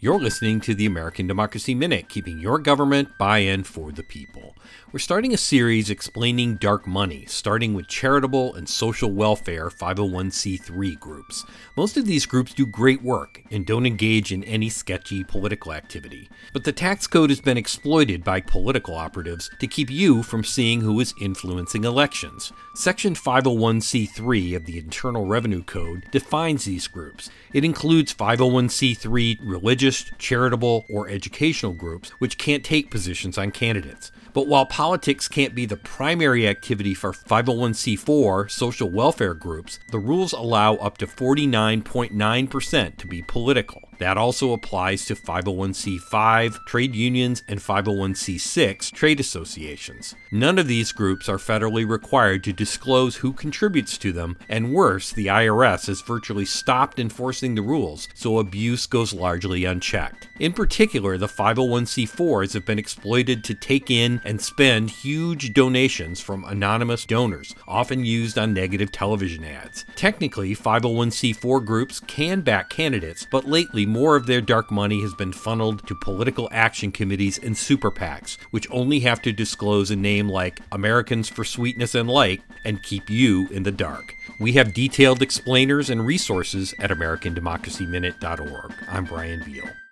You're listening to the American Democracy Minute, keeping your government by and for the people. We're starting a series explaining dark money, starting with charitable and social welfare 501c3 groups. Most of these groups do great work and don't engage in any sketchy political activity. But the tax code has been exploited by political operatives to keep you from seeing who is influencing elections. Section 501c3 of the Internal Revenue Code defines these groups. It includes 501c3 religious, charitable, or educational groups which can't take positions on candidates. But while politics can't be the primary activity for 501c4 social welfare groups, the rules allow up to 49.9% to be political. That also applies to 501c5 trade unions and 501c6 trade associations. None of these groups are federally required to disclose who contributes to them, and worse, the IRS has virtually stopped enforcing the rules, so abuse goes largely unchecked. In particular, the 501c4s have been exploited to take in and spend huge donations from anonymous donors, often used on negative television ads. Technically, 501c4 groups can back candidates, but lately more of their dark money has been funneled to political action committees and super PACs, which only have to disclose a name like Americans for Sweetness and Light and keep you in the dark. We have detailed explainers and resources at AmericanDemocracyMinute.org. I'm Brian Beal.